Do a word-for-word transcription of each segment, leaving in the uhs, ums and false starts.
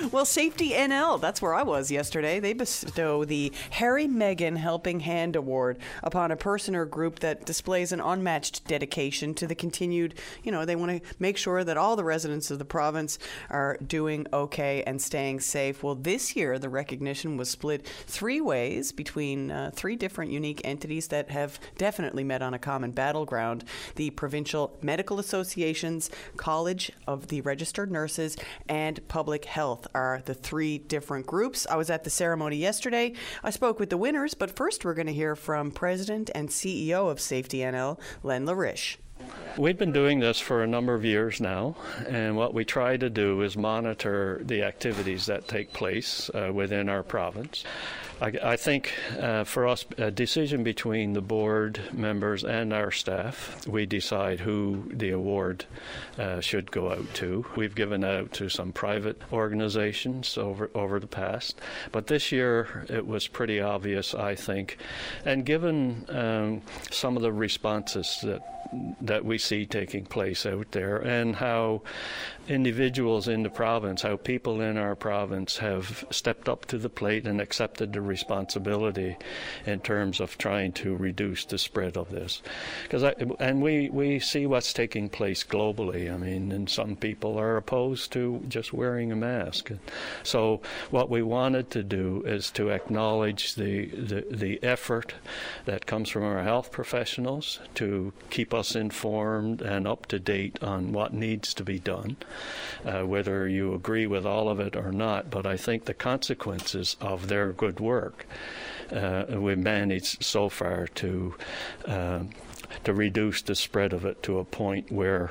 Well, Safety N L, that's where I was yesterday. They bestow the Harry Meghan Helping Hand Award upon a person or group that displays an unmatched dedication to the continued, you know, they want to make sure that all the residents of the province are doing okay and staying safe. Well, this year, the recognition was split three ways between uh, three different unique entities that have definitely met on a common battleground. The Provincial Medical Associations, College of the Registered Nurses, and Public Health are the three different groups. I was at the ceremony yesterday. I spoke with the winners, but first we're going to hear from President and C E O of Safety N L, Len Lariche. We've been doing this for a number of years now, and what we try to do is monitor the activities that take place uh, within our province. I, I think uh, for us, a decision between the board members and our staff, we decide who the award uh, should go out to. We've given out to some private organizations over, over the past, but this year it was pretty obvious, I think, and given um, some of the responses that that we see taking place out there and how individuals in the province, how people in our province have stepped up to the plate and accepted the responsibility in terms of trying to reduce the spread of this. Because I, and we, we see what's taking place globally. I mean, and some people are opposed to just wearing a mask. So what we wanted to do is to acknowledge the, the, the effort that comes from our health professionals to keep us informed and up to date on what needs to be done. Uh, whether you agree with all of it or not, but I think the consequences of their good work uh, we've managed so far to uh, to reduce the spread of it to a point where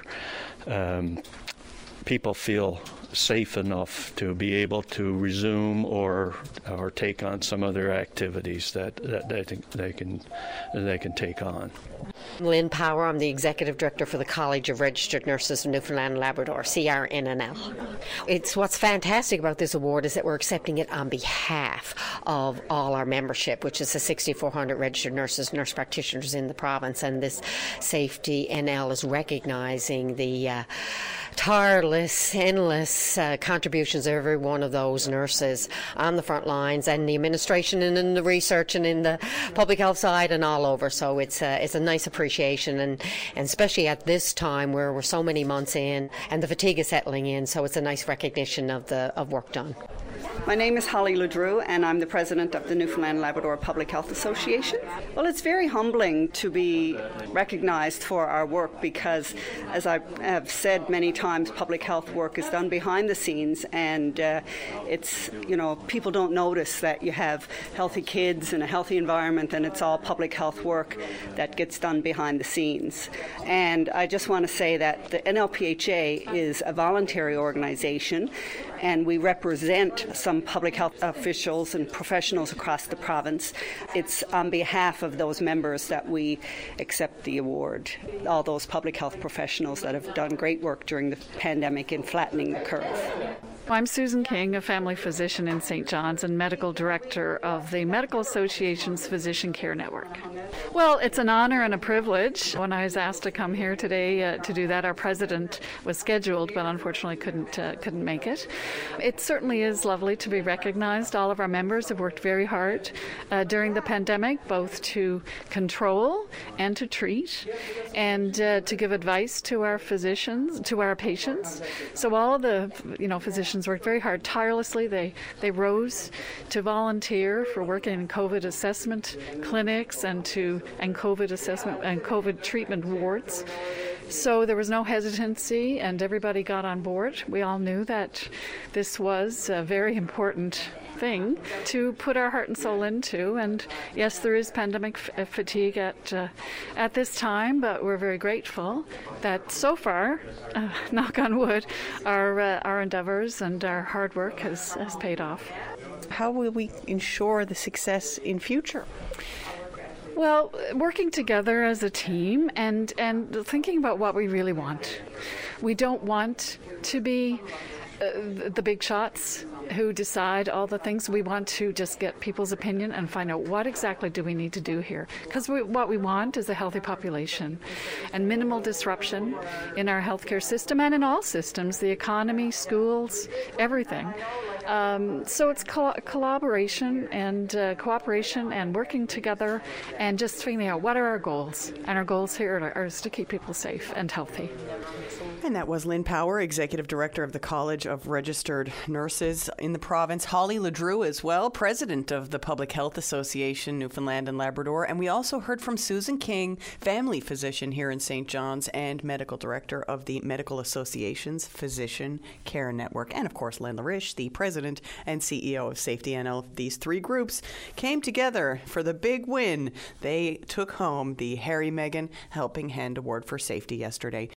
um, people feel safe enough to be able to resume or or take on some other activities that, that they, think they can they can take on. Lynn Power, I'm the Executive Director for the College of Registered Nurses of Newfoundland and Labrador, C R N N L. It's what's fantastic about this award is that we're accepting it on behalf of all our membership, which is the six thousand four hundred registered nurses, nurse practitioners in the province, and this Safety N L is recognizing the uh, tireless, endless uh, contributions of every one of those nurses on the front lines and the administration and in the research and in the public health side and all over. So it's a, it's a nice appreciation, and, and especially at this time where we're so many months in and the fatigue is settling in, so it's a nice recognition of the of work done. My name is Holly Ledrew, and I'm the president of the Newfoundland and Labrador Public Health Association. Well, it's very humbling to be recognized for our work because, as I have said many times, public health work is done behind the scenes, and uh, it's, you know, people don't notice that you have healthy kids and a healthy environment, and it's all public health work that gets done behind the scenes. And I just want to say that the N L P H A is a voluntary organization, and we represent some public health officials and professionals across the province. It's on behalf of those members that we accept the award, all those public health professionals that have done great work during the pandemic in flattening the curve. I'm Susan King, a family physician in Saint John's and medical director of the Medical Association's Physician Care Network. Well, it's an honor and a privilege. When I was asked to come here today uh, to do that, our president was scheduled, but unfortunately couldn't uh, couldn't make it. It certainly is lovely to be recognized. All of our members have worked very hard uh, during the pandemic, both to control and to treat, and uh, to give advice to our physicians, to our patients. So all of the, you know, physicians worked very hard, tirelessly. They they rose to volunteer for working in COVID assessment clinics and to and COVID assessment and COVID treatment wards. So there was no hesitancy, and everybody got on board. We all knew that this was a very important thing to put our heart and soul into. And yes, there is pandemic f- fatigue at uh, at this time, but we're very grateful that so far, uh, knock on wood, our uh, our endeavors and our hard work has, has paid off. How will we ensure the success in future? Well, working together as a team and, and thinking about what we really want. We don't want to be uh, the big shots who decide all the things. We want to just get people's opinion and find out what exactly do we need to do here. Because what we want is a healthy population and minimal disruption in our healthcare system and in all systems, the economy, schools, everything. Um, so it's co- collaboration and uh, cooperation and working together and just figuring out what are our goals. And our goals here are, are to keep people safe and healthy. And that was Lynn Power, Executive Director of the College of Registered Nurses in the province. Holly LeDrew as well, President of the Public Health Association, Newfoundland and Labrador. And we also heard from Susan King, family physician here in Saint John's and Medical Director of the Medical Association's Physician Care Network. And of course, Len Larish, the President and C E O of Safety N L. These three groups came together for the big win. They took home the Harry Meghan Helping Hand Award for Safety yesterday.